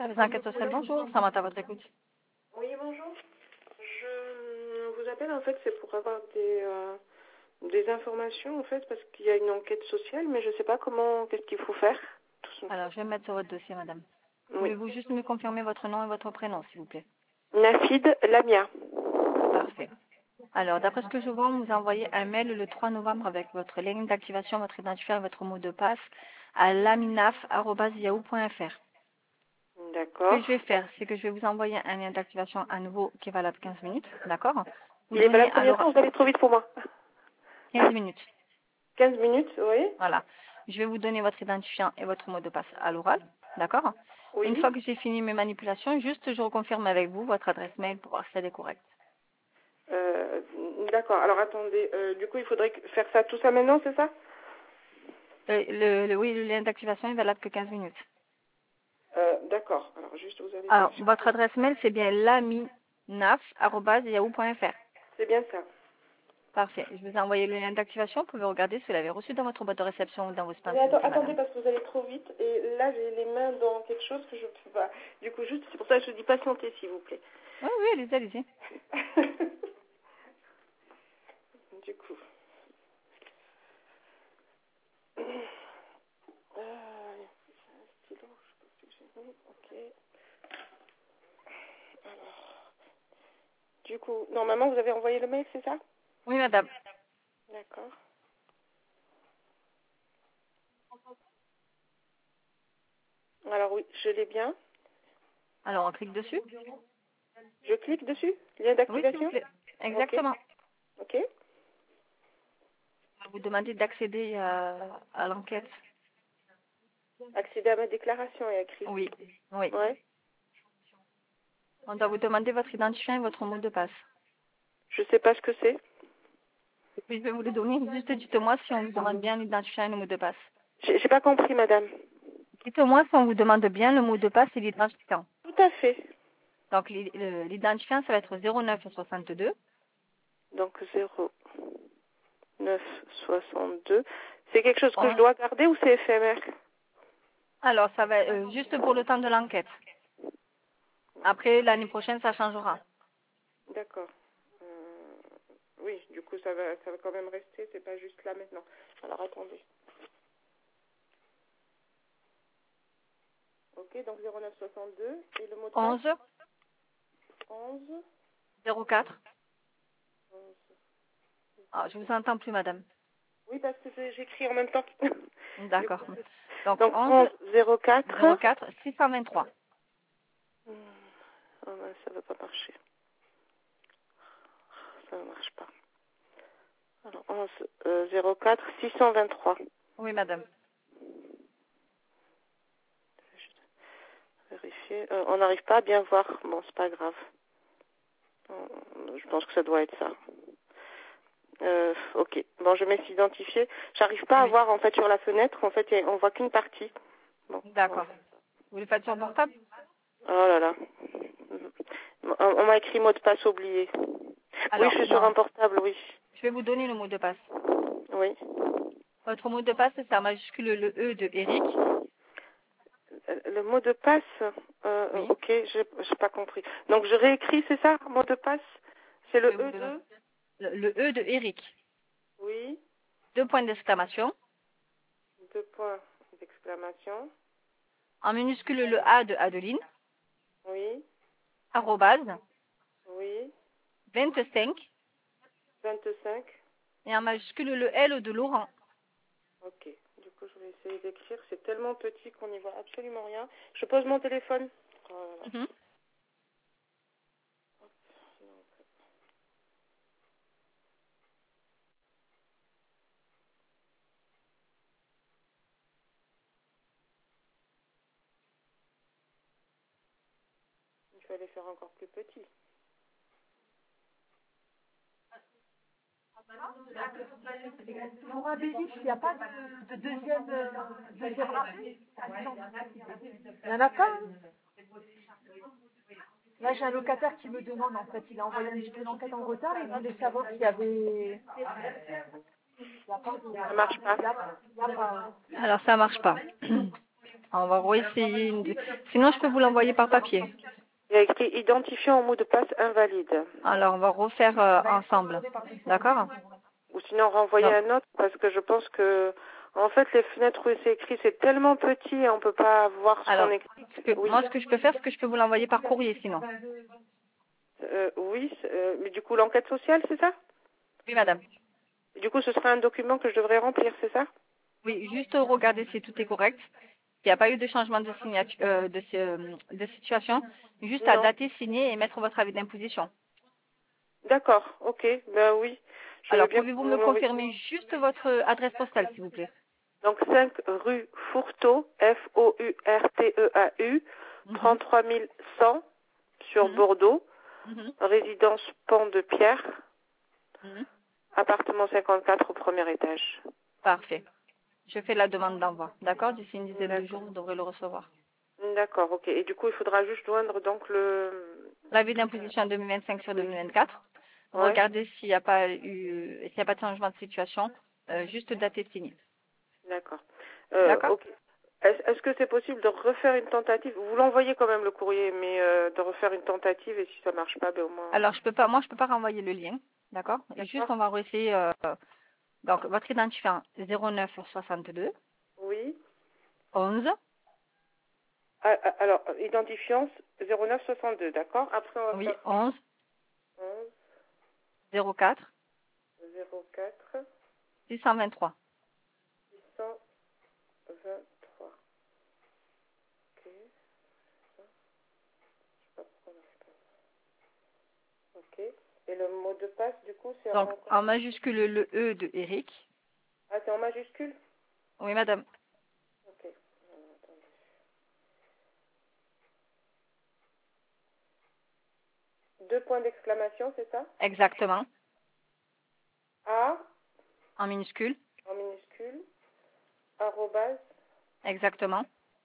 Service d'enquête sociale, bonjour, Samantha à votre écoute. Oui, bonjour. Je vous appelle en fait, c'est pour avoir des informations en fait, parce qu'il y a une enquête sociale, mais je ne sais pas qu'est-ce qu'il faut faire. Alors, je vais me mettre sur votre dossier, madame. Oui. Pouvez-vous juste me confirmer votre nom et votre prénom, s'il vous plaît? Nafid Lamia. Parfait. Alors, d'après ce que je vois, on vous a envoyé un mail le 3 novembre avec votre ligne d'activation, votre identifiant et votre mot de passe à laminaf@yahoo.fr. Ce D'accord. que je vais faire, c'est que je vais vous envoyer un lien d'activation à nouveau qui est valable 15 minutes, d'accord? Il est valable combien de temps? Vous allez trop vite pour moi. 15 minutes. 15 minutes, oui. Voilà. Je vais vous donner votre identifiant et votre mot de passe à l'oral, d'accord? Oui. Une fois que j'ai fini mes manipulations, juste je reconfirme avec vous votre adresse mail pour voir si elle est correcte. D'accord. Alors attendez, du coup il faudrait faire tout ça maintenant, c'est ça? Oui, le lien d'activation est valable que 15 minutes. D'accord. Alors juste vous allez. Alors, votre adresse mail, c'est bien laminaf@yahoo.fr. C'est bien ça. Parfait. Je vous ai envoyé le lien d'activation. Vous pouvez regarder si vous l'avez reçu dans votre boîte de réception ou dans vos spams. Mais attendez, parce que vous allez trop vite. Et là, j'ai les mains dans quelque chose que je ne peux pas. Du coup, juste, c'est pour ça que je dis patienter, s'il vous plaît. Oui, oui, allez-y, allez-y. Du coup. Stylo, je sais pas ce que j'ai mis. Ok. Alors. Du coup, normalement, vous avez envoyé le mail, c'est ça? Oui, madame. D'accord. Alors oui, je l'ai bien. Alors, on clique dessus. Je clique dessus? Lien Oui, s'il vous d'activation? plaît. Exactement. Ok. On va vous demander d'accéder à l'enquête. Accéder à ma déclaration est écrit. Oui, oui. Ouais. On doit vous demander votre identifiant et votre mot de passe. Je sais pas ce que c'est. Et puis, je vais vous le donner. Juste dites-moi si on vous demande bien l'identifiant et le mot de passe. J'ai pas compris, madame. Dites-moi si on vous demande bien le mot de passe et l'identifiant. Tout à fait. Donc, l'identifiant, ça va être 0962. Donc 0962. C'est quelque chose que je dois garder ou c'est éphémère? Alors, ça va être juste pour le temps de l'enquête. Après, l'année prochaine, ça changera. D'accord. Oui, du coup, ça va quand même rester. C'est pas juste là maintenant. Alors, attendez. Ok, donc 0962 et le mot de passe 11 11 04. 11. Ah, je vous entends plus, madame. Oui, parce que j'écris en même temps. D'accord. Donc, Donc 11 04 04 623. Oh, ben, ça va pas marcher. Ça ne marche pas. Alors 11 04 623. Oui, madame. Vérifier. On n'arrive pas à bien voir. Bon, c'est pas grave. Je pense que ça doit être ça. Ok. Bon, je vais s'identifier. J'arrive pas à voir en fait sur la fenêtre. En fait, on voit qu'une partie. Bon. D'accord. Vous le faites sur le portable? Oh là là. On m'a écrit mot de passe oublié. Alors, oui, je suis sur un portable, oui. Je vais vous donner le mot de passe. Oui. Votre mot de passe, c'est en majuscule le E de Eric. Le mot de passe, Oui. ok, j'ai pas compris. Donc je réécris, c'est ça, mot de passe? C'est le E de? Le E de Eric. Oui. 2 points d'exclamation. 2 points d'exclamation. En minuscule le A de Adeline. Oui. Arrobase. Oui. 25. 25. Et en majuscule le L de Laurent. Ok. Du coup, je vais essayer d'écrire. C'est tellement petit qu'on n'y voit absolument rien. Je pose mon téléphone. Mhm. Je vais les faire encore plus petits. Pour un bélier, il n'y a pas de deuxième rappel. Il n'y en a pas. Hein. Là, j'ai un locataire qui me demande, en fait, il a envoyé un petit peu d'enquête en retard, il voulait savoir s'il y avait... Ça marche pas. Il y a pas. Alors, ça marche pas. On va réessayer. Sinon, je peux vous l'envoyer par papier. Il y a écrit identifiant au mot de passe invalide. Alors, on va refaire ensemble. D'accord? Ou sinon renvoyer Non. un autre parce que je pense que en fait les fenêtres où c'est écrit c'est tellement petit et on peut pas voir ce qu'on Alors, écrit. Oui, moi, ce que je peux faire, c'est que je peux vous l'envoyer par courrier, sinon. oui, mais du coup l'enquête sociale c'est ça? Oui, madame. Et du coup ce sera un document que je devrais remplir, c'est ça? Oui, juste regarder si tout est correct. Il n'y a pas eu de changement de signature, de situation. Juste à Non. dater, signer et mettre votre avis d'imposition. D'accord, ok, ben oui. Je veux Alors, bien pouvez-vous que me vous m'envoyiez. confirmer juste votre adresse postale, s'il vous plaît? Donc 5 rue Fourteau, Fourteau, Mhm, 33 100 sur mhm, Bordeaux, mhm, résidence Pont de Pierre, mhm. appartement 54 au premier étage. Parfait. Je fais la demande d'envoi. D'accord? D'ici une dizaine de jours, D'accord. vous devrez le recevoir. D'accord, ok. Et du coup, il faudra juste joindre donc le... L'avis d'imposition 2025 sur Oui. 2024. Ouais, Regardez s'il n'y a pas eu, s'il n'y a pas de changement de situation. Juste dater, signer. d'accord. D'accord? Ok. Est-ce que c'est possible de refaire une tentative? Vous l'envoyez quand même le courrier, mais de refaire une tentative et si ça marche pas, ben au moins... Alors, moi, je peux pas renvoyer le lien. D'accord? Et juste, D'accord. on va réessayer, donc, votre identifiant 09 62 Oui. 11. Alors, identifiant 0962, d'accord? Après, on va Oui, faire 11 11 04 04 623. 623. Ok. Ça, je sais pas pourquoi on n'arrive pas. Ok. Et le mot de passe, du coup, c'est Donc, en... en majuscule, le E de Eric. Ah, c'est en majuscule? Oui, madame. Ok. Alors, attendez. Deux points d'exclamation, c'est ça? Exactement. A, En minuscule. en minuscule, arrobase, Exactement.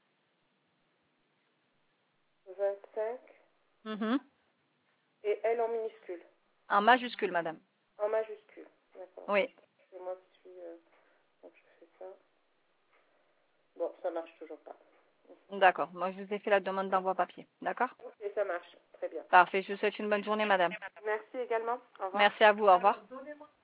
25, Mhm. et L en minuscule. En majuscule, madame. En majuscule. D'accord. Oui. C'est moi qui suis... donc, je fais ça. Bon, ça marche toujours pas. D'accord. Moi, je vous ai fait la demande d'envoi papier. D'accord? Ok, ça marche. Très bien. Parfait. Je vous souhaite une bonne journée, madame. Merci également. Au revoir. Merci à vous. Au revoir.